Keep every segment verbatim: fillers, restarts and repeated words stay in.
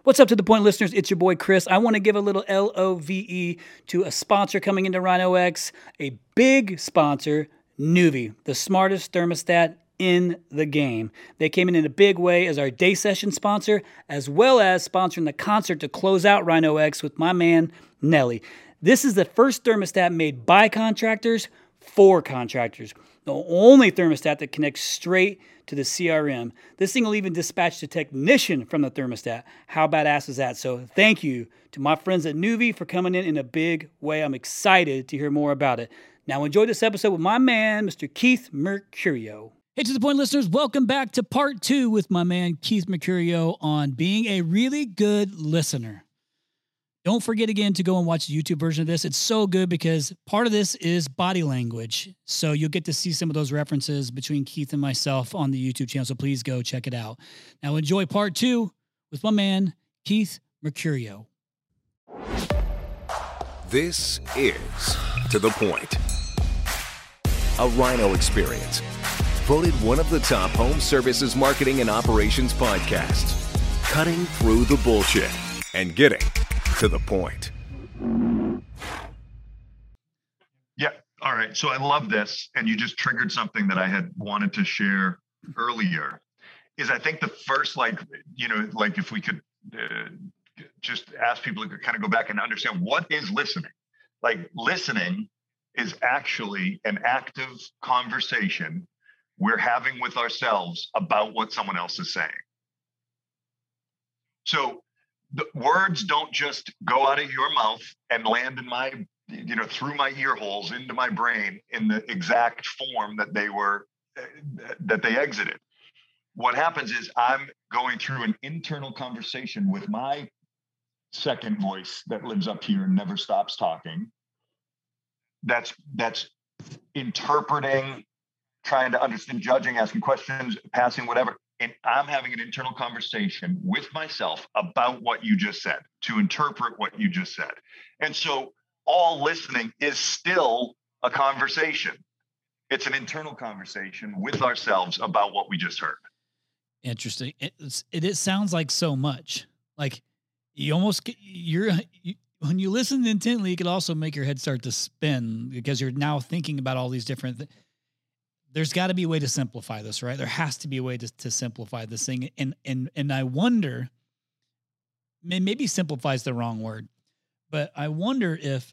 What's up to the point, listeners? It's your boy Chris. I want to give a little L O V E to a sponsor coming into Rhino X, a big sponsor, Nuvi, the smartest thermostat in the game. They came in in a big way as our day session sponsor, as well as sponsoring the concert to close out Rhino X with my man, Nelly. This is the first thermostat made by contractors for contractors. The only thermostat that connects straight to the C R M. This thing will even dispatch the technician from the thermostat. How badass is that? So thank you to my friends at Nuvi for coming in in a big way. I'm excited to hear more about it. Now enjoy this episode with my man, Mister Keith Mercurio. Hey, to the point, listeners, welcome back to part two with my man, Keith Mercurio, on being a really good listener. Don't forget again to go and watch the YouTube version of this. It's so good because part of this is body language. So you'll get to see some of those references between Keith and myself on the YouTube channel. So please go check it out. Now enjoy part two with my man, Keith Mercurio. This is To The Point, a Rhino experience. Voted one of the top home services marketing and operations podcasts. Cutting through the bullshit and getting to the point. Yeah. All right. So I love this. And you just triggered something that I had wanted to share earlier is I think the first, like, you know, like if we could uh, just ask people to kind of go back and understand what is listening. Like listening is actually an active conversation we're having with ourselves about what someone else is saying. So the words don't just go out of your mouth and land in my, you know, through my ear holes into my brain in the exact form that they were, that they exited. What happens is I'm going through an internal conversation with my second voice that lives up here and never stops talking. That's, that's interpreting, trying to understand, judging, asking questions, passing, whatever. And I'm having an internal conversation with myself about what you just said, to interpret what you just said. And so all listening is still a conversation. It's an internal conversation with ourselves about what we just heard. Interesting. It's, it, it sounds like so much. Like you almost get, you're, you, when you listen intently, you could also make your head start to spin because you're now thinking about all these different things. There's got to be a way to simplify this, right? There has to be a way to, to simplify this thing. And, and, and I wonder, maybe simplify is the wrong word, but I wonder if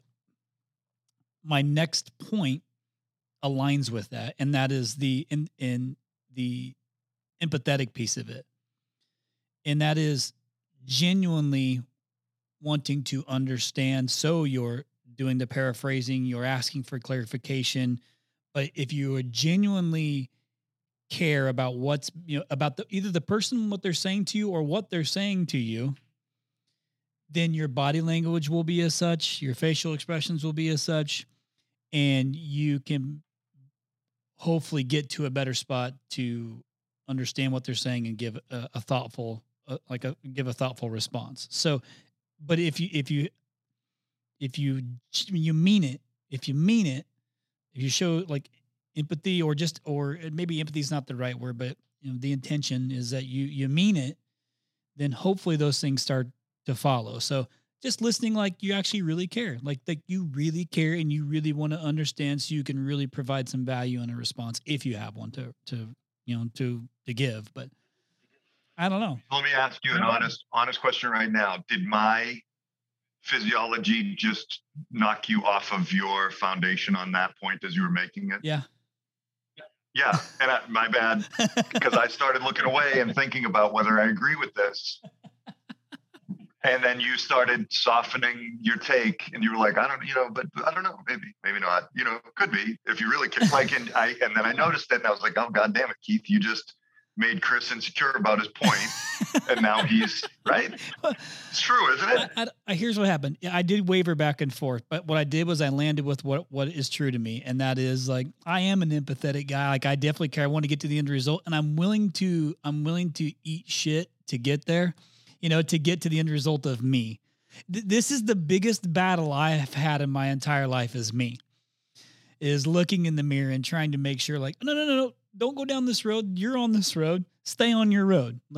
my next point aligns with that. And that is the, in, in the empathetic piece of it. And that is genuinely wanting to understand. So you're doing the paraphrasing, you're asking for clarification. But if you would genuinely care about what's, you know, about the, either the person, what they're saying to you or what they're saying to you, then your body language will be as such, your facial expressions will be as such, and you can hopefully get to a better spot to understand what they're saying and give a, a thoughtful, uh, like a, give a thoughtful response. So, but if you, if you, if you, you mean it, if you mean it, if you show like empathy or just, or maybe empathy is not the right word, but you know, the intention is that you, you mean it, then hopefully those things start to follow. So just listening, like you actually really care, like that you really care and you really want to understand so you can really provide some value in a response if you have one to, to, you know, to, to give, but I don't know. Let me ask you an honest, honest question right now. Did my physiology just knock you off of your foundation on that point as you were making it? Yeah. Yeah. And I, my bad, because I started looking away and thinking about whether I agree with this. And then you started softening your take and you were like, I don't, you know, but I don't know, maybe, maybe not, you know, could be if you really could like, and I, and then I noticed it and I was like, oh, God damn it, Keith, you just made Chris insecure about his point, and now he's right. It's true, isn't it? I, I, here's what happened. Yeah, I did waver back and forth, but what I did was I landed with what what is true to me, and that is like I am an empathetic guy. Like I definitely care. I want to get to the end result, and I'm willing to I'm willing to eat shit to get there. You know, to get to the end result of me. Th- this is the biggest battle I have had in my entire life. Is me. Is looking in the mirror and trying to make sure, like, no, no, no, no. Don't go down this road. You're on this road. Stay on your road. Like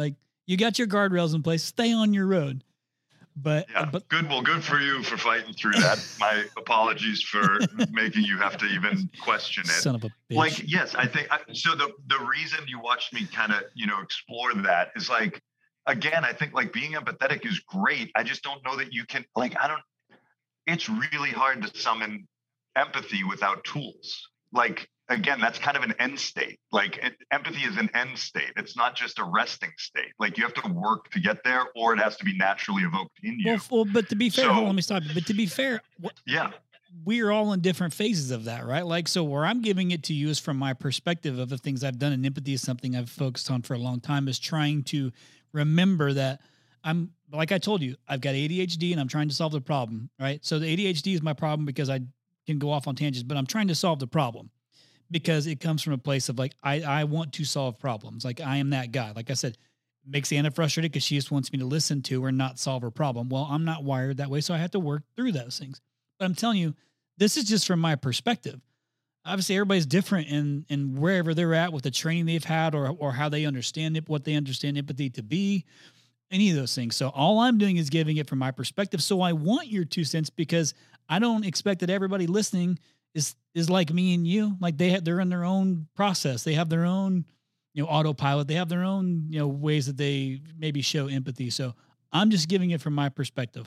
You got your guardrails in place. Stay on your road. But, yeah, but good. Well, good for you for fighting through that. My apologies for making you have to even question it. Son of a bitch. Like, yes, I think I, so. The, the reason you watched me kind of, you know, explore that is like, again, I think like being empathetic is great. I just don't know that you can, like, I don't, it's really hard to summon empathy without tools. Like, again, that's kind of an end state. Like it, empathy is an end state. It's not just a resting state. Like you have to work to get there, or it has to be naturally evoked in you. Well, well but to be fair, So- hold on, let me stop you. But to be fair, what, Yeah. we're all in different phases of that, right? Like, so where I'm giving it to you is from my perspective of the things I've done, and empathy is something I've focused on for a long time, is trying to remember that I'm, like I told you, I've got A D H D and I'm trying to solve the problem, right? So the A D H D is my problem because I can go off on tangents, but I'm trying to solve the problem because it comes from a place of like, I, I want to solve problems. Like I am that guy. Like I said, makes Anna frustrated because she just wants me to listen to her and not solve her problem. Well, I'm not wired that way, so I have to work through those things. But I'm telling you, this is just from my perspective. Obviously, everybody's different in in wherever they're at with the training they've had, or or how they understand it, what they understand empathy to be, any of those things. So all I'm doing is giving it from my perspective. So I want your two cents because I don't expect that everybody listening is is like me and you. Like they have, they're in their own process. They have their own, you know, autopilot. They have their own, you know, ways that they maybe show empathy. So I'm just giving it from my perspective.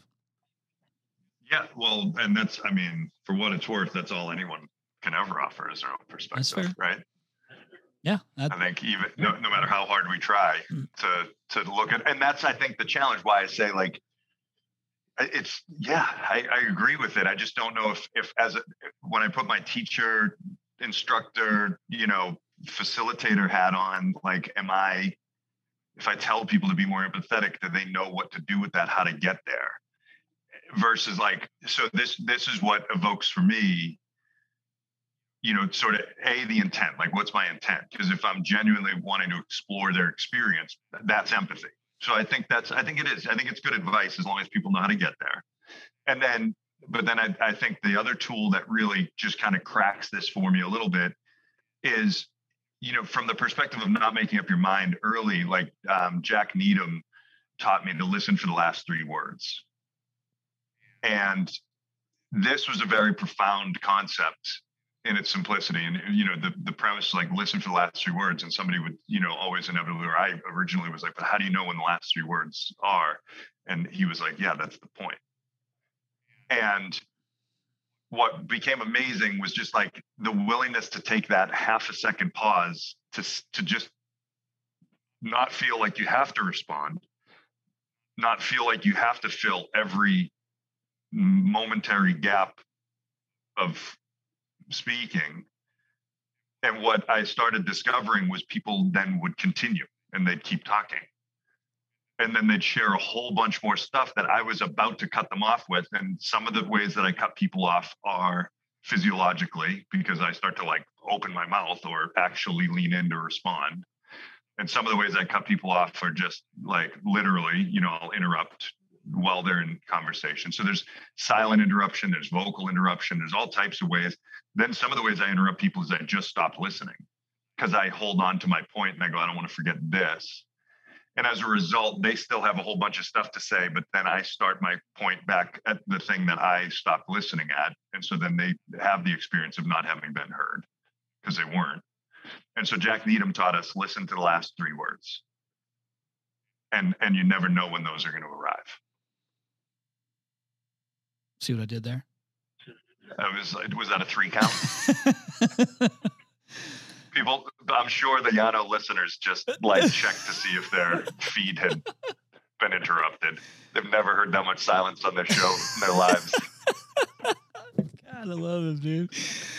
Yeah. Well, and that's, I mean, for what it's worth, that's all anyone can ever offer is their own perspective, fair. right? Yeah. That, I think even no, no matter how hard we try Mm. to to look at, and that's I think the challenge. Why I say like it's yeah, I, I agree with it. I just don't know if if as a, when I put my teacher, instructor, you know, facilitator hat on, like, am I? If I tell people to be more empathetic, do they know what to do with that? How to get there? Versus like, so this this is what evokes for me. You know, sort of a the intent, like what's my intent? Because if I'm genuinely wanting to explore their experience, that's empathy. So I think that's, I think it is. I think it's good advice as long as people know how to get there. And then, but then I, I think the other tool that really just kind of cracks this for me a little bit is, you know, from the perspective of not making up your mind early, like um, Jack Needham taught me to listen for the last three words. And this was a very profound concept in its simplicity. And, you know, the, the premise is like, listen for the last three words. And somebody would, you know, always inevitably, or I originally was like, but how do you know when the last three words are? And he was like, yeah, that's the point. And what became amazing was just like the willingness to take that half a second pause to, to just not feel like you have to respond, not feel like you have to fill every momentary gap of speaking. And what I started discovering was people then would continue and they'd keep talking. And then they'd share a whole bunch more stuff that I was about to cut them off with. And some of the ways that I cut people off are physiologically, because I start to like open my mouth or actually lean in to respond. And some of the ways I cut people off are just like literally, you know, I'll interrupt while they're in conversation. So there's silent interruption, there's vocal interruption, there's all types of ways. Then some of the ways I interrupt people is I just stop listening because I hold on to my point and I go, I don't want to forget this. And as a result, they still have a whole bunch of stuff to say, but then I start my point back at the thing that I stopped listening at. And so then they have the experience of not having been heard because they weren't. And so Jack Needham taught us, listen to the last three words. And, and you never know when those are going to arrive. See what I did there? I was, was that a three count? People, I'm sure the Yano listeners just like checked to see if their feed had been interrupted. They've never heard that much silence on their show in their lives. God, I love this, dude.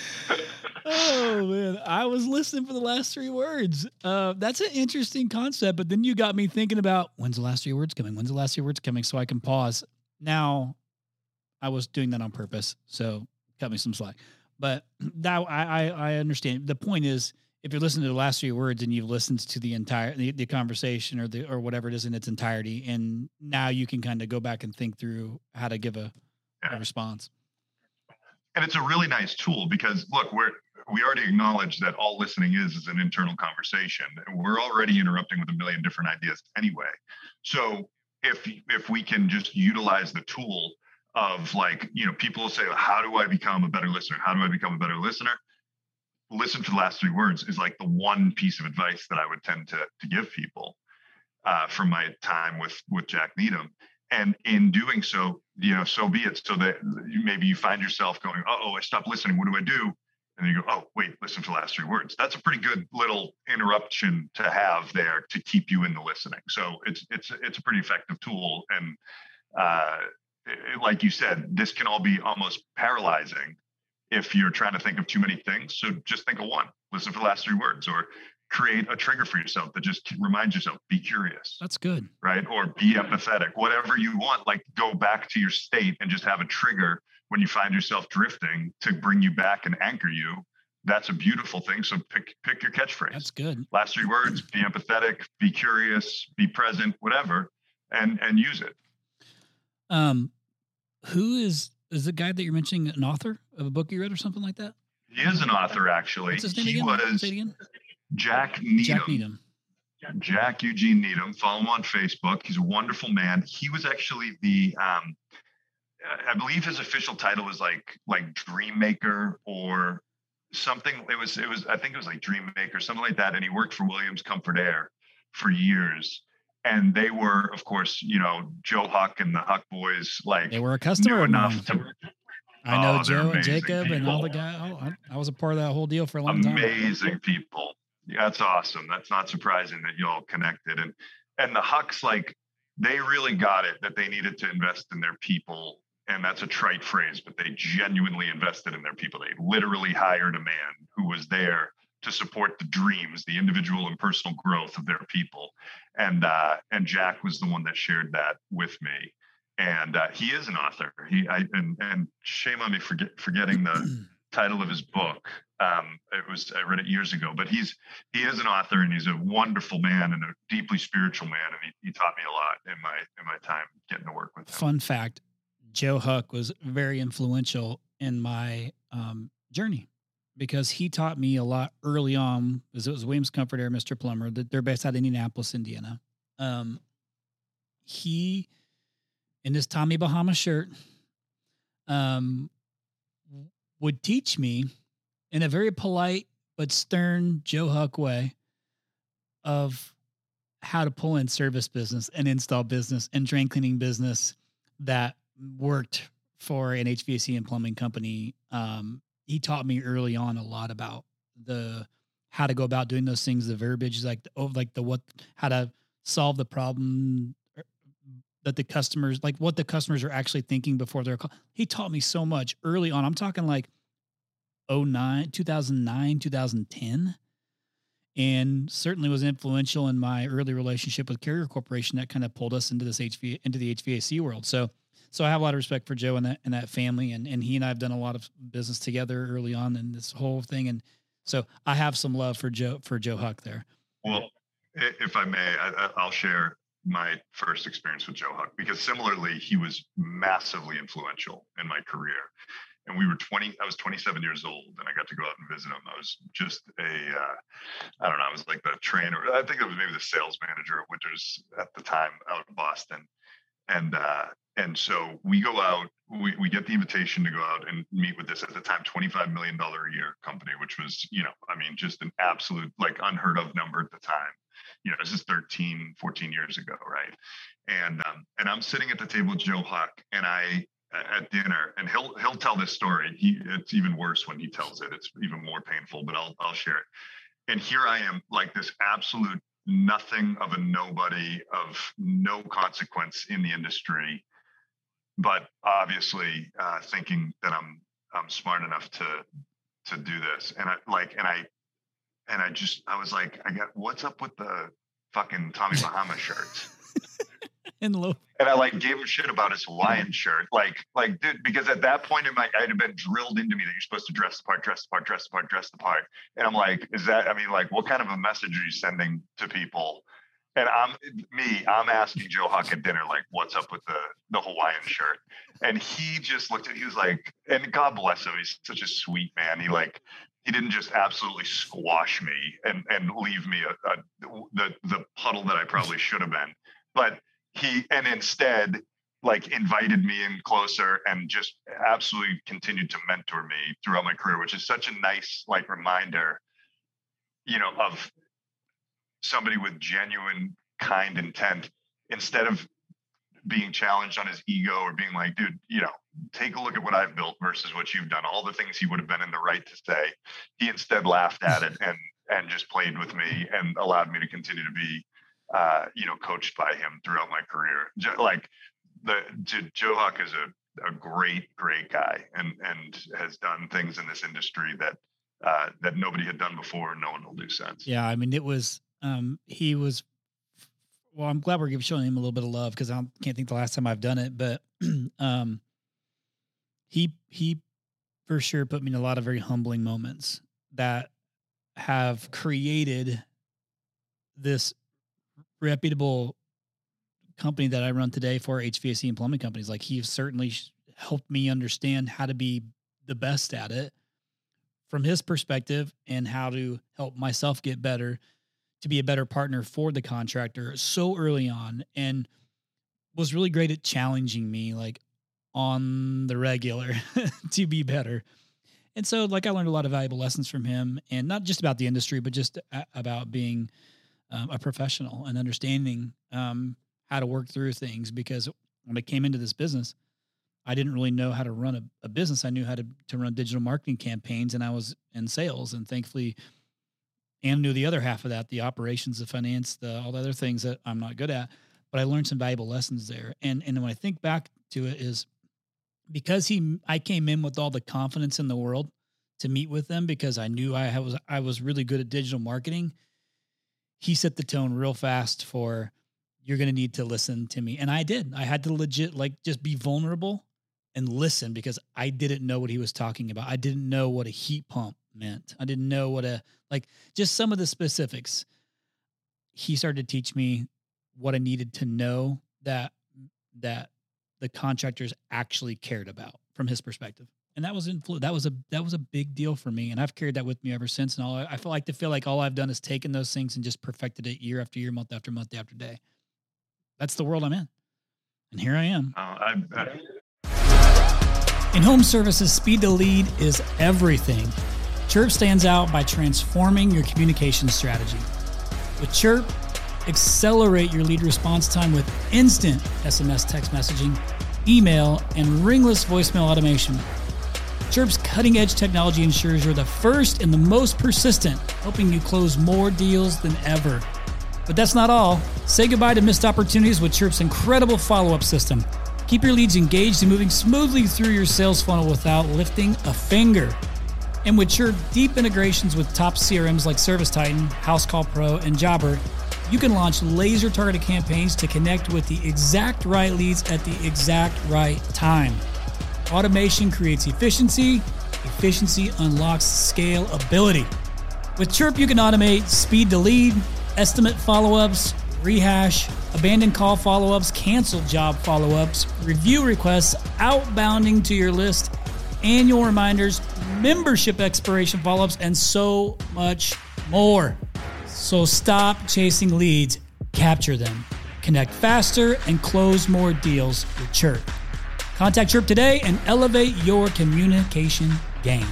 Oh man, I was listening for the last three words. Uh, that's an interesting concept, but then you got me thinking about when's the last three words coming? When's the last three words coming? So I can pause. Now, I was doing that on purpose, so cut me some slack. But now I, I, I understand. The point is, if you're listening to the last three words and you've listened to the entire the, the conversation or the or whatever it is in its entirety, and now you can kind of go back and think through how to give a, Yeah. a response. And it's a really nice tool because look, we're we already acknowledge that all listening is is an internal conversation. And we're already interrupting with a million different ideas anyway. So if if we can just utilize the tool of, like, you know, people will say, how do I become a better listener? How do I become a better listener? Listen to the last three words is like the one piece of advice that I would tend to to give people uh, from my time with with Jack Needham. And in doing so, you know, so be it. So that you, maybe you find yourself going, oh, I stopped listening. What do I do? And then you go, oh, wait, listen to the last three words. That's a pretty good little interruption to have there to keep you in the listening. So it's it's it's a pretty effective tool. And uh, it, like you said, this can all be almost paralyzing if you're trying to think of too many things. So just think of one. Listen for the last three words, or create a trigger for yourself that just reminds yourself, be curious. That's good. Right? Or be empathetic, whatever you want. Like, go back to your state and just have a trigger when you find yourself drifting to bring you back and anchor you. That's a beautiful thing. So pick pick your catchphrase. That's good. Last three words: be empathetic, be curious, be present, whatever, and and use it. Um, who is is the guy that you're mentioning an author of a book you read or something like that? He is an author, actually. What's his name he again? was Say it again. Jack Needham. Jack Needham. Jack Eugene Needham. Follow him on Facebook. He's a wonderful man. He was actually the, um, I believe his official title was like like Dream Maker or something. It was it was I think it was like Dream Maker, something like that. And he worked for Williams Comfort Air for years. And they were, of course, you know, Joe Huck and the Huck boys. Like, they were a customer enough to. I know oh, Joe and Jacob people. and all the guys. Oh, I, I was a part of that whole deal for a long time. Amazing people. Yeah, that's awesome. That's not surprising that you all connected. And and the Hucks, like, they really got it that they needed to invest in their people. And that's a trite phrase, but they genuinely invested in their people. They literally hired a man who was there to support the dreams, the individual and personal growth of their people. And uh, and Jack was the one that shared that with me. And uh, he is an author. He I, and and shame on me for forget, forgetting the title of his book. Um, it was I read it years ago. But he's he is an author, and he's a wonderful man and a deeply spiritual man. And he, he taught me a lot in my in my time getting to work with him. Fun fact: Joe Huck was very influential in my um, journey, because he taught me a lot early on, because it was Williams Comfort Air, Mister Plummer, that they're based out of Indianapolis, Indiana. Um, he, in his Tommy Bahama shirt, um, would teach me in a very polite but stern Joe Huck way of how to pull in service business and install business and drain cleaning business that worked for an H V A C and plumbing company. Um, he taught me early on a lot about the, how to go about doing those things, the verbiage, like the, oh, like the, what, how to solve the problem that the customers, like what the customers are actually thinking before they're call. He taught me so much early on. I'm talking like oh nine, two thousand nine, two thousand ten, and certainly was influential in my early relationship with Carrier Corporation that kind of pulled us into this H V, into the H V A C world. So, So I have a lot of respect for Joe and that and that family, and, and he and I have done a lot of business together early on in this whole thing, and so I have some love for Joe for Joe Huck there. Well, if I may, I, I'll share my first experience with Joe Huck, because similarly, he was massively influential in my career. And we were twenty, I was twenty-seven years old, and I got to go out and visit him. I was just a, uh, I don't know, I was like the trainer. I think it was maybe the sales manager at Winters at the time out in Boston. And, uh, and so we go out, we, we get the invitation to go out and meet with this, at the time, twenty-five million dollars a year company, which was, you know, I mean, just an absolute, like, unheard of number at the time. You know, this is thirteen, fourteen years ago, right? And, um, and I'm sitting at the table with Joe Huck, and I, at dinner, and he'll, he'll tell this story. He, it's even worse when he tells it. It's even more painful, but I'll, I'll share it. And here I am, like this absolute nothing of a nobody, of no consequence in the industry, but obviously uh, thinking that I'm I'm smart enough to to do this. And I like, and I and I just I was like, I got, what's up with the fucking Tommy Bahama shirts? And low. And I like gave him shit about his Hawaiian shirt, like like dude, because at that point in my, it had been drilled into me that you're supposed to dress the part, dress the part, dress the part, dress the part. And I'm like, is that? I mean, like, what kind of a message are you sending to people? And I'm me, I'm asking Joe Huck at dinner, like, what's up with the the Hawaiian shirt? And he just looked at, he was like, and God bless him, he's such a sweet man. He like, he didn't just absolutely squash me and, and leave me a, a, the, the puddle that I probably should have been. But he, and instead, like invited me in closer and just absolutely continued to mentor me throughout my career, which is such a nice, like, reminder, you know, of somebody with genuine, kind intent, instead of being challenged on his ego or being like, dude, you know, take a look at what I've built versus what you've done. All the things he would have been in the right to say, he instead laughed at it and and just played with me and allowed me to continue to be, uh, you know, coached by him throughout my career. Like the Joe Huck is a, a great, great guy and and has done things in this industry that uh, that nobody had done before and no one will do since. Yeah, I mean, it was um, he was. Well, I'm glad we're showing him a little bit of love because I can't think the last time I've done it, but um, he he for sure put me in a lot of very humbling moments that have created this reputable company that I run today for H V A C and plumbing companies. Like, he certainly helped me understand how to be the best at it from his perspective and how to help myself get better, to be a better partner for the contractor so early on, and was really great at challenging me like on the regular to be better. And so like I learned a lot of valuable lessons from him, and not just about the industry, but just a- about being um, a professional and understanding um, how to work through things. Because when I came into this business, I didn't really know how to run a, a business. I knew how to, to run digital marketing campaigns, and I was in sales, and thankfully and knew the other half of that, the operations, the finance, the all the other things that I'm not good at, but I learned some valuable lessons there. And and when I think back to it, is because he, I came in with all the confidence in the world to meet with them because I knew I was, I was really good at digital marketing. He set the tone real fast for, you're going to need to listen to me. And I did. I had to legit like just be vulnerable and listen, because I didn't know what he was talking about. I didn't know what a heat pump meant. I didn't know what a, like just some of the specifics. He started to teach me what I needed to know that, that the contractors actually cared about from his perspective. And that was influ- that was a, that was a big deal for me. And I've carried that with me ever since. And all I, I feel like to feel like all I've done is taken those things and just perfected it year after year, month after month, day after day. That's the world I'm in. And here I am. Uh, I, I, In home services, speed to lead is everything. Chirp stands out by transforming your communication strategy. With Chirp, accelerate your lead response time with instant S M S text messaging, email, and ringless voicemail automation. Chirp's cutting-edge technology ensures you're the first and the most persistent, helping you close more deals than ever. But that's not all. Say goodbye to missed opportunities with Chirp's incredible follow-up system. Keep your leads engaged and moving smoothly through your sales funnel without lifting a finger. And with Chirp deep integrations with top C R Ms like ServiceTitan, HouseCall Pro, and Jobber, you can launch laser-targeted campaigns to connect with the exact right leads at the exact right time. Automation creates efficiency. Efficiency unlocks scalability. With Chirp, you can automate speed to lead, estimate follow-ups, rehash, abandoned call follow-ups, canceled job follow-ups, review requests, outbounding to your list, annual reminders, membership expiration follow-ups, and so much more. So stop chasing leads, capture them, connect faster, and close more deals with Chirp. Contact Chirp today and elevate your communication game.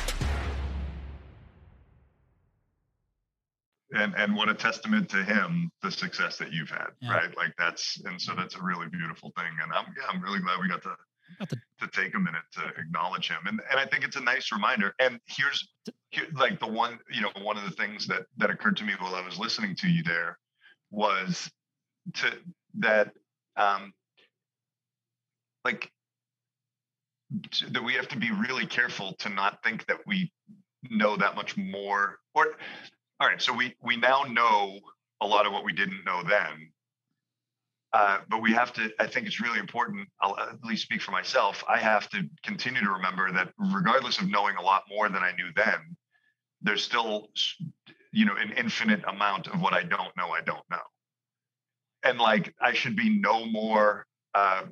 and and what a testament to him, the success that you've had, Yeah. right? Like that's, and so that's a really beautiful thing. And I'm, yeah, I'm really glad we got to, Got the- to take a minute to acknowledge him. And and I think it's a nice reminder. And here's here, like the one, you know, one of the things that, that occurred to me while I was listening to you there was to that, um, like to, that we have to be really careful to not think that we know that much more. Or, all right, so we we now know a lot of what we didn't know then. Uh, but we have to, I think it's really important, I'll at least speak for myself, I have to continue to remember that regardless of knowing a lot more than I knew then, there's still, you know, an infinite amount of what I don't know, I don't know. And like, I should be no more, uh,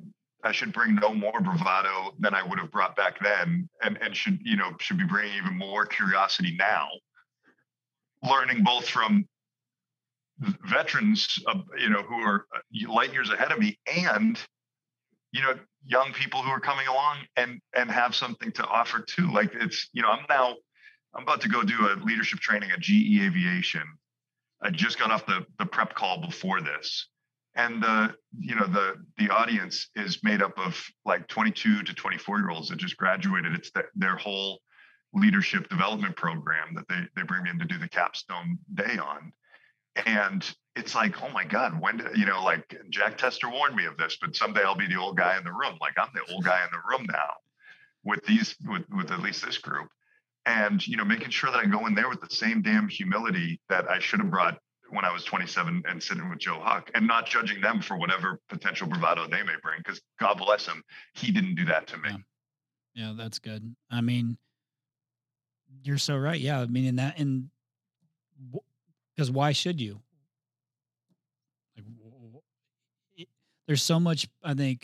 I should bring no more bravado than I would have brought back then, and and should you know should be bringing even more curiosity now. Learning both from veterans, uh, you know, who are light years ahead of me, and you know, young people who are coming along and and have something to offer too. Like it's, you know, I'm now I'm about to go do a leadership training at G E Aviation. I just got off the the prep call before this, and the you know the the audience is made up of like twenty-two to twenty-four year olds that just graduated. It's the, their whole leadership development program that they they bring me in to do the capstone day on. And it's like, oh my God, when did, you know, like Jack Tester warned me of this, but someday I'll be the old guy in the room. Like I'm the old guy in the room now with these, with, with at least this group. And, you know, making sure that I go in there with the same damn humility that I should have brought when I was twenty-seven and sitting with Joe Huck, and not judging them for whatever potential bravado they may bring. Because God bless him, he didn't do that to me. Yeah. Yeah, that's good. I mean, you're so right. Yeah. I mean, in that, in, because why should you? Like, it, there's so much, I think,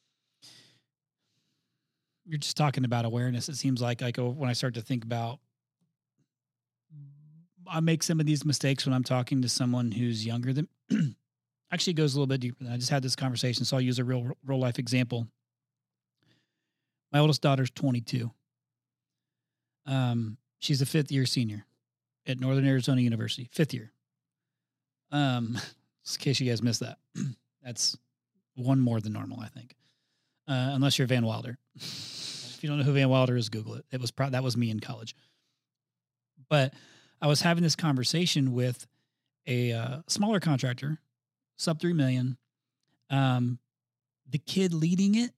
you're just talking about awareness. It seems like, like when I start to think about, I make some of these mistakes when I'm talking to someone who's younger than, actually goes a little bit deeper than I just had this conversation. So I'll use a real, real life example. My oldest daughter's twenty-two. Um, she's a fifth year senior at Northern Arizona University, fifth year. Um, just in case you guys missed that, that's one more than normal, I think. Uh, unless you're Van Wilder. If you don't know who Van Wilder is, Google it. It was pro- that was me in college. But I was having this conversation with a uh, smaller contractor, sub three million. Um, the kid leading it,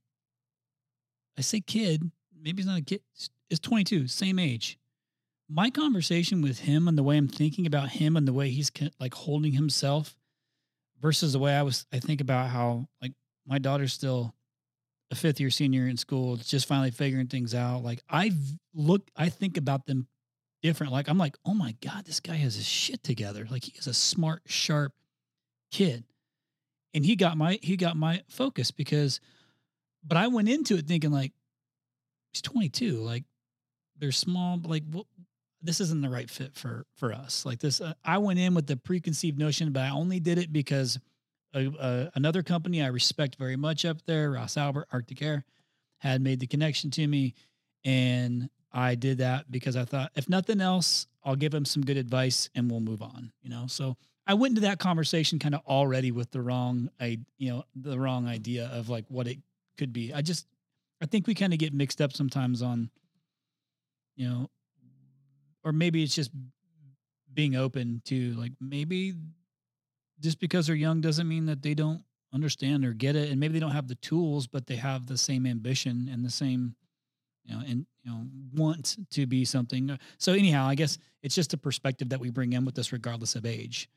I say kid, maybe he's not a kid, is twenty-two, same age. My conversation with him and the way I'm thinking about him and the way he's like holding himself versus the way I was, I think about how like my daughter's still a fifth year senior in school, just finally figuring things out. Like I look, I think about them different. Like I'm like, oh my God, this guy has his shit together. Like he is a smart, sharp kid. And he got my, he got my focus because, but I went into it thinking like, he's twenty-two. Like they're small, like what, this isn't the right fit for, for us. Like this, uh, I went in with the preconceived notion, but I only did it because a, a, another company I respect very much up there, Ross Albert, Arctic Air, had made the connection to me. And I did that because I thought, if nothing else, I'll give him some good advice and we'll move on, you know? So I went into that conversation kind of already with the wrong, I, you know, the wrong idea of like what it could be. I just, I think we kind of get mixed up sometimes on, you know, or maybe it's just being open to like, maybe just because they're young doesn't mean that they don't understand or get it. And maybe they don't have the tools, but they have the same ambition and the same, you know, and, you know, want to be something. So anyhow, I guess it's just a perspective that we bring in with this regardless of age.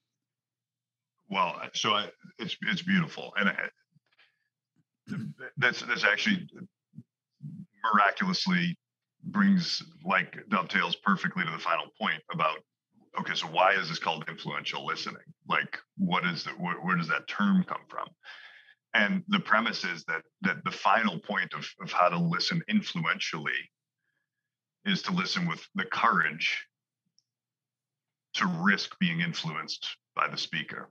Well, so I, it's, it's beautiful. And I, that's, that's actually miraculously brings like dovetails perfectly to the final point about, okay, so why is this called influential listening? Like, what is the, where, where does that term come from? And the premise is that that the final point of, of how to listen influentially is to listen with the courage to risk being influenced by the speaker.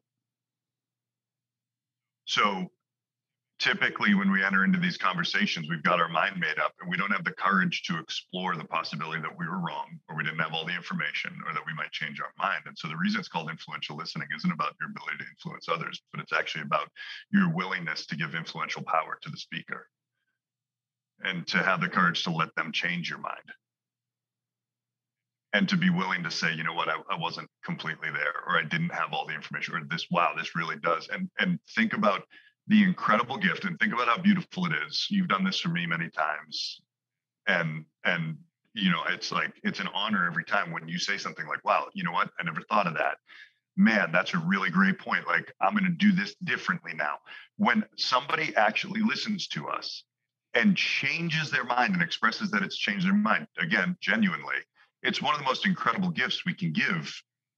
So typically when we enter into these conversations, we've got our mind made up and we don't have the courage to explore the possibility that we were wrong or we didn't have all the information or that we might change our mind. And so the reason it's called influential listening isn't about your ability to influence others, but it's actually about your willingness to give influential power to the speaker and to have the courage to let them change your mind. And to be willing to say, you know what, I, I wasn't completely there, or I didn't have all the information, or this, wow, this really does. And, and think about the incredible gift and think about how beautiful it is. You've done this for me many times. And, and, you know, it's like, it's an honor every time when you say something like, wow, you know what? I never thought of that. Man, that's a really great point. Like, I'm going to do this differently now. When somebody actually listens to us and changes their mind and expresses that it's changed their mind, again, genuinely, it's one of the most incredible gifts we can give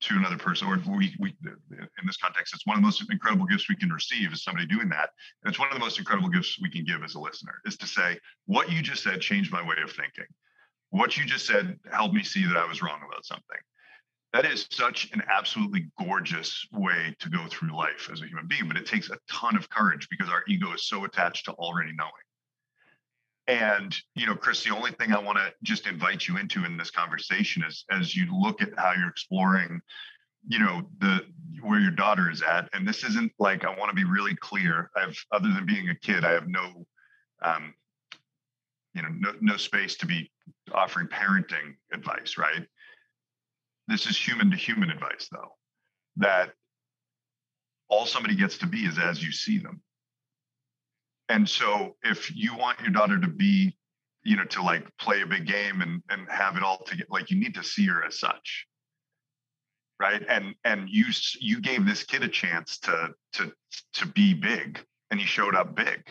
to another person, or we, we, in this context, it's one of the most incredible gifts we can receive is somebody doing that. And it's one of the most incredible gifts we can give as a listener, is to say, what you just said changed my way of thinking. What you just said helped me see that I was wrong about something. That is such an absolutely gorgeous way to go through life as a human being, but it takes a ton of courage because our ego is so attached to already knowing. And, you know, Chris, the only thing I want to just invite you into in this conversation is, as you look at how you're exploring, you know, the where your daughter is at, and this isn't like, I want to be really clear. I've, other than being a kid, I have no, um, you know, no, no space to be offering parenting advice, right? This is human to human advice, though, that all somebody gets to be is as you see them. And so if you want your daughter to be, you know, to like play a big game and, and have it all together, like you need to see her as such. Right. And, and you, you gave this kid a chance to, to, to be big, and he showed up big.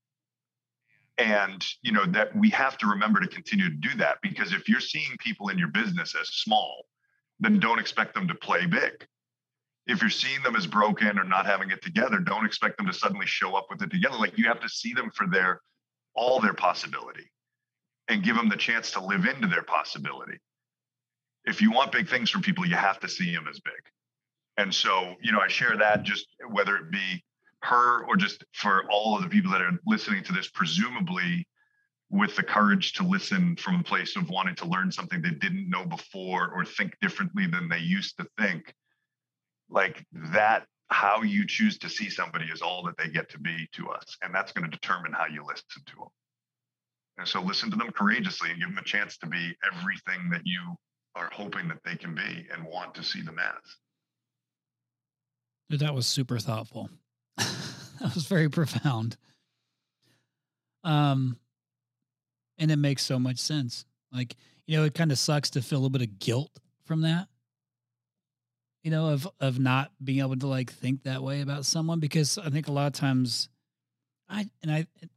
And, you know, that we have to remember to continue to do that, because if you're seeing people in your business as small, then don't expect them to play big. If you're seeing them as broken or not having it together, don't expect them to suddenly show up with it together. Like, you have to see them for their, all their possibility, and give them the chance to live into their possibility. If you want big things from people, you have to see them as big. And so, you know, I share that, just whether it be her or just for all of the people that are listening to this, presumably with the courage to listen from a place of wanting to learn something they didn't know before, or think differently than they used to think. Like that, how you choose to see somebody is all that they get to be to us. And that's going to determine how you listen to them. And so listen to them courageously and give them a chance to be everything that you are hoping that they can be and want to see them as. Dude, that was super thoughtful. That was very profound. Um, and it makes so much sense. Like, you know, it kind of sucks to feel a little bit of guilt from that, you know, of, of not being able to like think that way about someone, because I think a lot of times I, and I, it,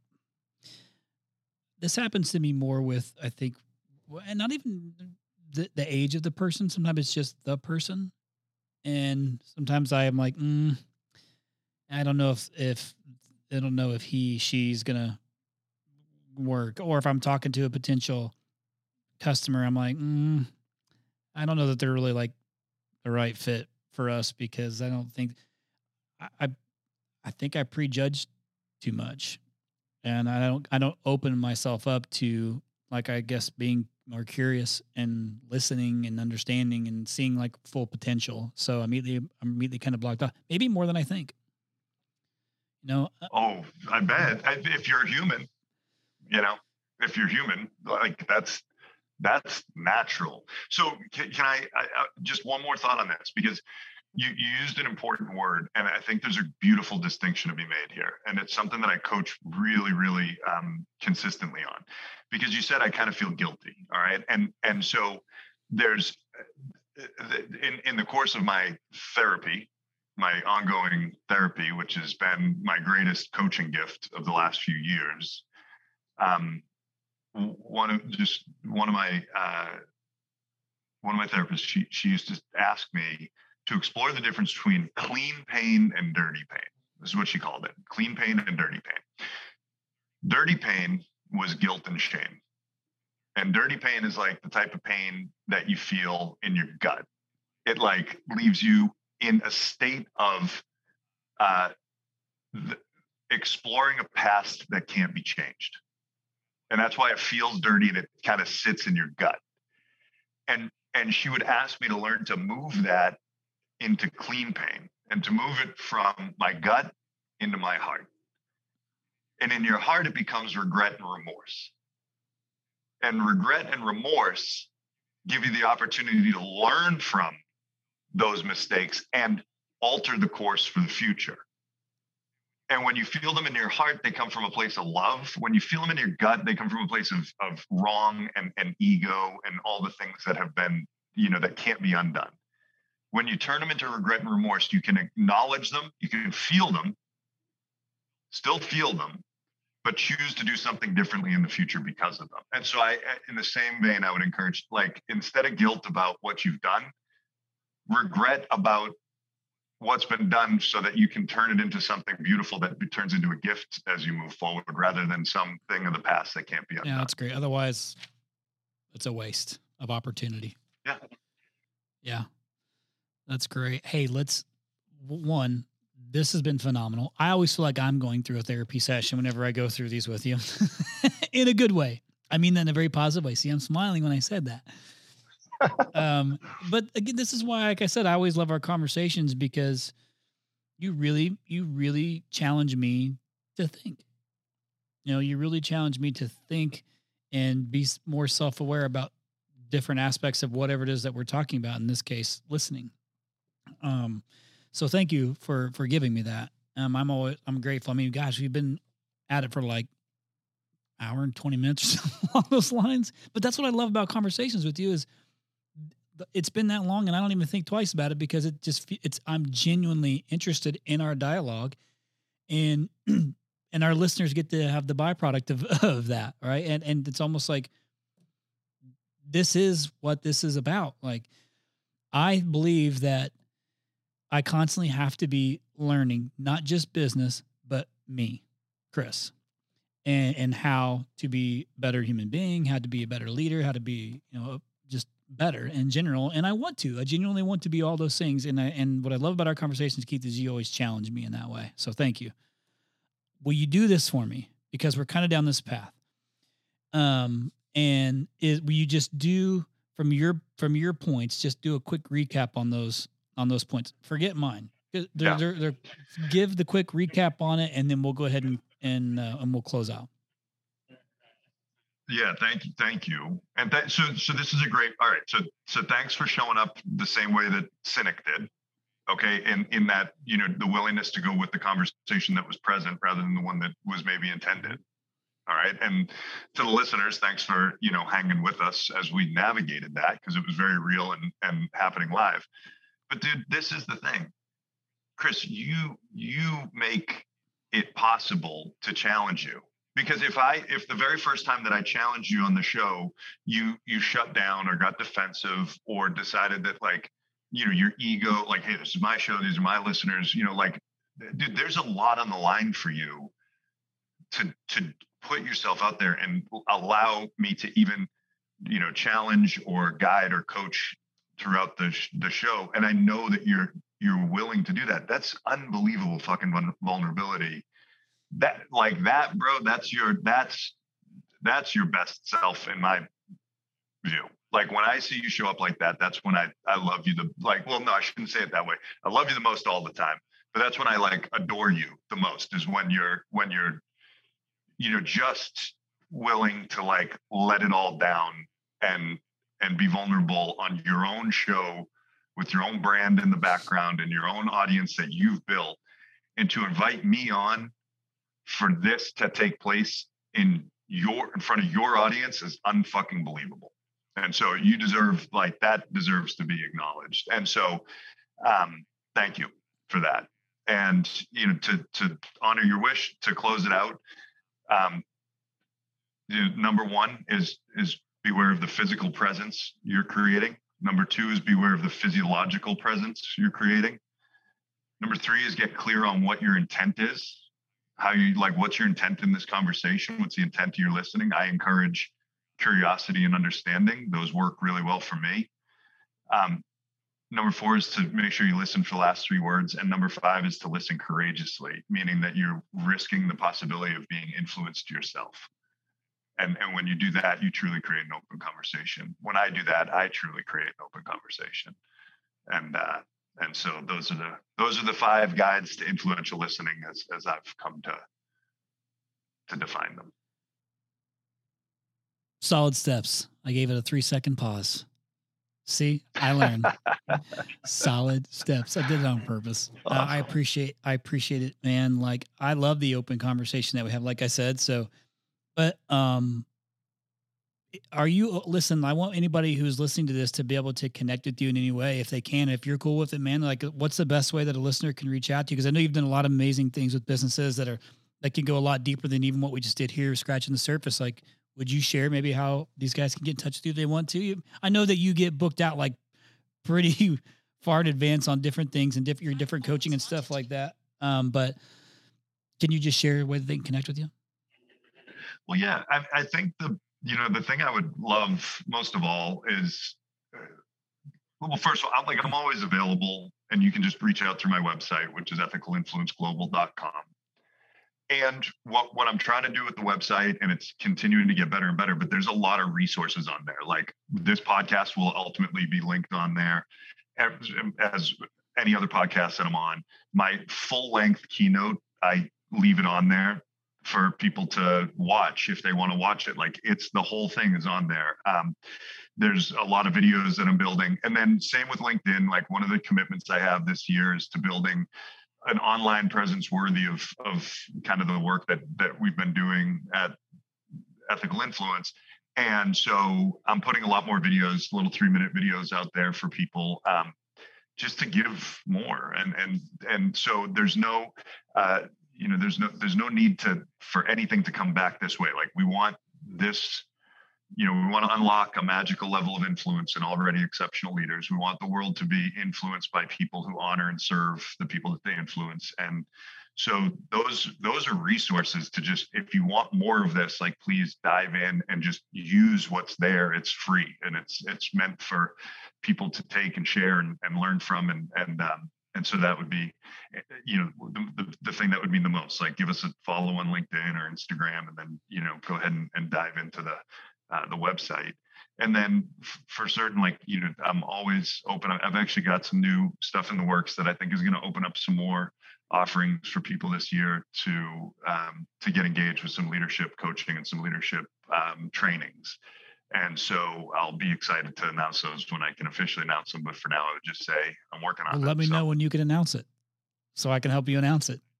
this happens to me more with, I think, and not even the, the age of the person. Sometimes it's just the person. And sometimes I am like, mm, I don't know if, if I don't know if he, she's going to work, or if I'm talking to a potential customer, I'm like, mm, I don't know that they're really like the right fit for us, because I don't think I, I, I think I prejudged too much, and I don't, I don't open myself up to, like, I guess being more curious and listening and understanding and seeing like full potential. So immediately, I'm immediately kind of blocked off, maybe more than I think. You know? Oh, I bet. If you're human, you know, if you're human, like that's, that's natural. So can, can I, I, I, just one more thought on this, because you, you used an important word, and I think there's a beautiful distinction to be made here. And it's something that I coach really, really um, consistently on, because you said, I kind of feel guilty. All right. And, and so there's in, in the course of my therapy, my ongoing therapy, which has been my greatest coaching gift of the last few years. Um, one of just one of my uh, one of my therapists, she she used to ask me to explore the difference between clean pain and dirty pain. This is what she called it: clean pain and dirty pain. Dirty pain was guilt and shame, and dirty pain is like the type of pain that you feel in your gut. It like leaves you in a state of uh, the, exploring a past that can't be changed. And that's why it feels dirty, and it kind of sits in your gut. And, and she would ask me to learn to move that into clean pain, and to move it from my gut into my heart. And in your heart, it becomes regret and remorse. And regret and remorse give you the opportunity to learn from those mistakes and alter the course for the future. And when you feel them in your heart, they come from a place of love. When you feel them in your gut, they come from a place of, of wrong and, and ego and all the things that have been, you know, that can't be undone. When you turn them into regret and remorse, you can acknowledge them, you can feel them, still feel them, but choose to do something differently in the future because of them. And so I, in the same vein, I would encourage, like, instead of guilt about what you've done, regret about what's been done so that you can turn it into something beautiful that turns into a gift as you move forward rather than something of the past that can't be undone. Yeah, that's great. Otherwise, it's a waste of opportunity. Yeah. Yeah. That's great. Hey, let's, one, this has been phenomenal. I always feel like I'm going through a therapy session whenever I go through these with you in a good way. I mean that in a very positive way. See, I'm smiling when I said that. um, but again, this is why, like I said, I always love our conversations because you really, you really challenge me to think. You know, you really challenge me to think and be more self-aware about different aspects of whatever it is that we're talking about. In this case, listening. Um, so thank you for for giving me that. Um, I'm always I'm grateful. I mean, gosh, we've been at it for like hour and twenty minutes or something along those lines. But that's what I love about conversations with you is it's been that long and I don't even think twice about it because it just, it's, I'm genuinely interested in our dialogue and, and our listeners get to have the byproduct of, of that. Right. And, and it's almost like this is what this is about. Like, I believe that I constantly have to be learning, not just business, but me, Chris, and, and how to be a better human being, how to be a better leader, how to be, you know, just better in general. And I want to, I genuinely want to be all those things. And I, and what I love about our conversations, Keith, is you always challenge me in that way. So thank you. Will you do this for me? Because we're kind of down this path. Um, and is, will you just do from your, from your points, just do a quick recap on those, on those points. Forget mine. They're, Yeah. they're, they're, give the quick recap on it. And then we'll go ahead and, and, uh, and we'll close out. Yeah, thank you, thank you. And that, so, so this is a great. All right, so, so thanks for showing up the same way that Cynic did. Okay, and in that, you know, the willingness to go with the conversation that was present rather than the one that was maybe intended. All right, and to the listeners, thanks for you know hanging with us as we navigated that because it was very real and and happening live. But dude, this is the thing, Chris. You you make it possible to challenge you. Because if I, if the very first time that I challenged you on the show, you, you shut down or got defensive or decided that like, you know, your ego, like, hey, this is my show. These are my listeners, you know, like, dude, there's a lot on the line for you to, to put yourself out there and allow me to even, you know, challenge or guide or coach throughout the, sh- the show. And I know that you're, you're willing to do that. That's unbelievable fucking vulnerability. That like that, bro, that's your, that's, that's your best self in my view. Like when I see you show up like that, that's when I, I love you the, like, well, no, I shouldn't say it that way. I love you the most all the time, but that's when I like adore you the most is when you're, when you're, you know, just willing to like let it all down and, and be vulnerable on your own show with your own brand in the background and your own audience that you've built and to invite me on for this to take place in your in front of your audience is unfucking believable. And so you deserve like that deserves to be acknowledged. And so um thank you for that. And you know to to honor your wish to close it out. Um you know, number one is is beware of the physical presence you're creating. Number two is beware of the physiological presence you're creating. Number three is get clear on what your intent is. How you like, what's your intent in this conversation? What's the intent of your listening? I encourage curiosity and understanding. Those work really well for me. Um, number four is to make sure you listen for the last three words. And number five is to listen courageously, meaning that you're risking the possibility of being influenced yourself. And, and when you do that, you truly create an open conversation. When I do that, I truly create an open conversation. And, uh, And so those are the those are the five guides to influential listening as as I've come to to define them. Solid steps. I gave it a three second pause. See, I learned. Solid steps. I did it on purpose. Uh, I appreciate I appreciate it, man. Like I love the open conversation that we have, like I said. So, but um. Are you, listen, I want anybody who's listening to this to be able to connect with you in any way, if they can, if you're cool with it, man, like what's the best way that a listener can reach out to you? Because I know you've done a lot of amazing things with businesses that are, that can go a lot deeper than even what we just did here, scratching the surface. Like, would you share maybe how these guys can get in touch with you if they want to? You, I know that you get booked out like pretty far in advance on different things and different, your different coaching and stuff like that. Um, but can you just share where they can connect with you? Well, yeah, I, I think the, you know, the thing I would love most of all is, uh, well, first of all, I'm like, I'm always available, and you can just reach out through my website, which is ethical influence global dot com. And what, what I'm trying to do with the website, and it's continuing to get better and better, but there's a lot of resources on there. Like this podcast will ultimately be linked on there, as, as any other podcast that I'm on. My full length keynote, I leave it on there for people to watch if they want to watch it. Like it's, the whole thing is on there. Um, there's a lot of videos that I'm building. And then same with LinkedIn. Like one of the commitments I have this year is to building an online presence worthy of, of kind of the work that, that we've been doing at Ethical Influence. And so I'm putting a lot more videos, little three minute videos out there for people, um, just to give more. And, and, and so there's no, uh, you know, there's no, there's no need to, for anything to come back this way. Like we want this, you know, we want to unlock a magical level of influence in already exceptional leaders. We want the world to be influenced by people who honor and serve the people that they influence. And so those, those are resources to just, if you want more of this, like, please dive in and just use what's there. It's free, and it's, it's meant for people to take and share and, and learn from. And, and, um, and so that would be, you know, the, the, the thing that would mean the most. Like, give us a follow on LinkedIn or Instagram, and then, you know, go ahead and, and dive into the, uh, the website. And then f- for certain, like, you know, I'm always open. I've actually got some new stuff in the works that I think is going to open up some more offerings for people this year to, um, to get engaged with some leadership coaching and some leadership, um, trainings. And so I'll be excited to announce those when I can officially announce them. But for now, I would just say I'm working on Well, them. let me so. know when you can announce it so I can help you announce it.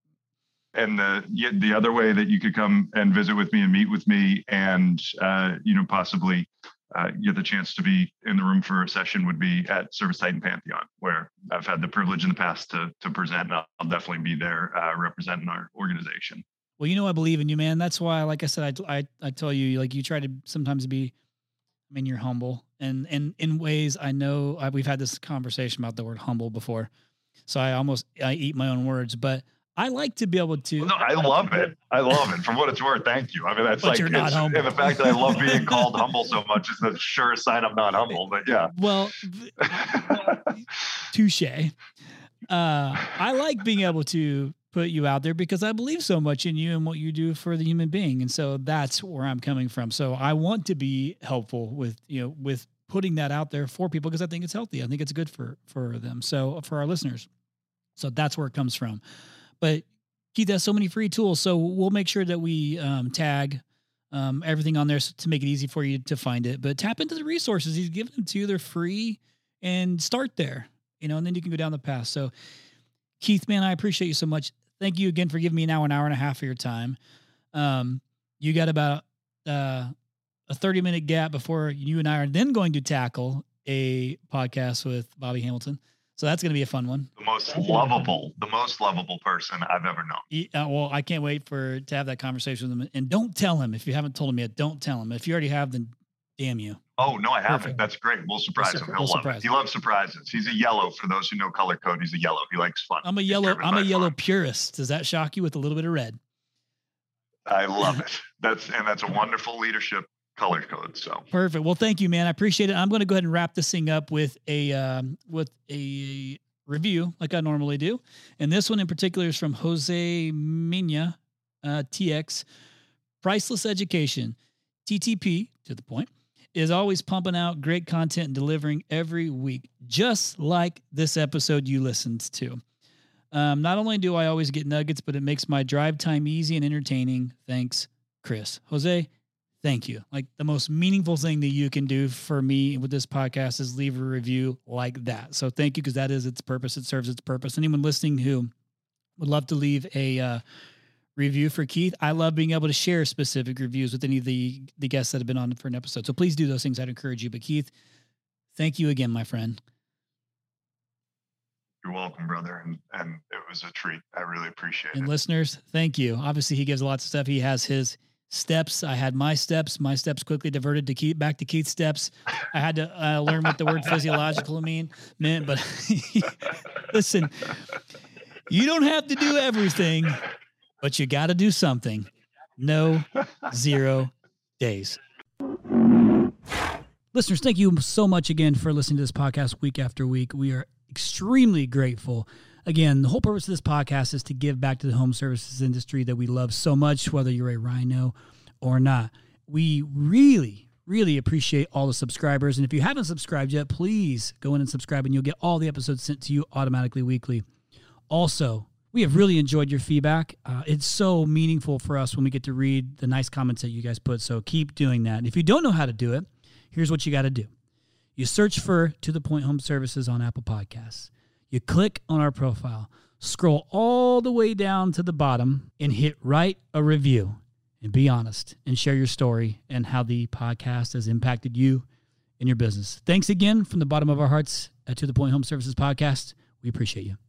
And the the other way that you could come and visit with me and meet with me, and uh, you know, possibly uh, get the chance to be in the room for a session, would be at Service Titan Pantheon, where I've had the privilege in the past to to present. And I'll, I'll definitely be there uh, representing our organization. Well, you know, I believe in you, man. That's why, like I said, I, I, I tell you, like, you try to sometimes be, I mean, you're humble, and, and in ways I know I, we've had this conversation about the word humble before. So I almost, I eat my own words, but I like to be able to. Well, no, I love it. I love it. For what it's worth, thank you. I mean, that's But like, you're not it's, humble. and the fact that I love being called humble so much is the surest sign I'm not humble. But yeah. Well, touche. Uh, I like being able to put you out there because I believe so much in you and what you do for the human being. And so that's where I'm coming from. So I want to be helpful with, you know, with putting that out there for people, because I think it's healthy. I think it's good for, for them. So for our listeners. So that's where it comes from. But Keith has so many free tools. So we'll make sure that we um, tag um, everything on there to make it easy for you to find it. But tap into the resources. He's giving them to you. They're free, and start there, you know, and then you can go down the path. So Keith, man, I appreciate you so much. Thank you again for giving me now an hour and a half of your time. Um, you got about uh, a thirty minute gap before you and I are then going to tackle a podcast with Bobby Hamilton. So that's going to be a fun one. The most lovable, the most lovable person I've ever known. He, uh, well, I can't wait for to have that conversation with him. And don't tell him if you haven't told him yet. Don't tell him. If you already have, then damn you. Oh, no, I haven't. Perfect. That's great. We'll surprise We'll him. su- He'll we'll love surprise it. He him. loves surprises. He's a yellow. For those who know color code, he's a yellow. He likes fun. I'm a He's yellow. driven I'm a by yellow fun. purist. Does that shock you with a little bit of red? I love it. That's and that's a wonderful leadership color code. So Perfect. Well, thank you, man. I appreciate it. I'm going to go ahead and wrap this thing up with a um, with a review like I normally do. And this one in particular is from Jose Mina, uh, T X. Priceless Education, T T P, to the point, is always pumping out great content and delivering every week, just like this episode you listened to. Um, not only do I always get nuggets, but it makes my drive time easy and entertaining. Thanks, Chris. Jose, thank you. Like, the most meaningful thing that you can do for me with this podcast is leave a review like that. So thank you, because that is its purpose. It serves its purpose. Anyone listening who would love to leave a uh, review for Keith, I love being able to share specific reviews with any of the, the guests that have been on for an episode. So please do those things. I'd encourage you. But Keith, thank you again, my friend. you're welcome, brother. And and it was a treat. I really appreciate And it. listeners, thank you. Obviously, he gives lots of stuff. He has his steps. I had my steps. My steps quickly diverted to Keith, back to Keith's steps. I had to uh, learn what the word physiological mean meant. But listen, you don't have to do everything, but you got to do something. No zero days. Listeners, thank you so much again for listening to this podcast week after week. We are extremely grateful. Again, the whole purpose of this podcast is to give back to the home services industry that we love so much, whether you're a Rhino or not. We really, really appreciate all the subscribers. And if you haven't subscribed yet, please go in and subscribe, and you'll get all the episodes sent to you automatically weekly. Also, we have really enjoyed your feedback. Uh, it's so meaningful for us when we get to read the nice comments that you guys put, so keep doing that. And if you don't know how to do it, here's what you got to do. You search for To The Point Home Services on Apple Podcasts. You click on our profile, scroll all the way down to the bottom, and hit write a review. And be honest and share your story and how the podcast has impacted you and your business. Thanks again from the bottom of our hearts at To The Point Home Services Podcast. We appreciate you.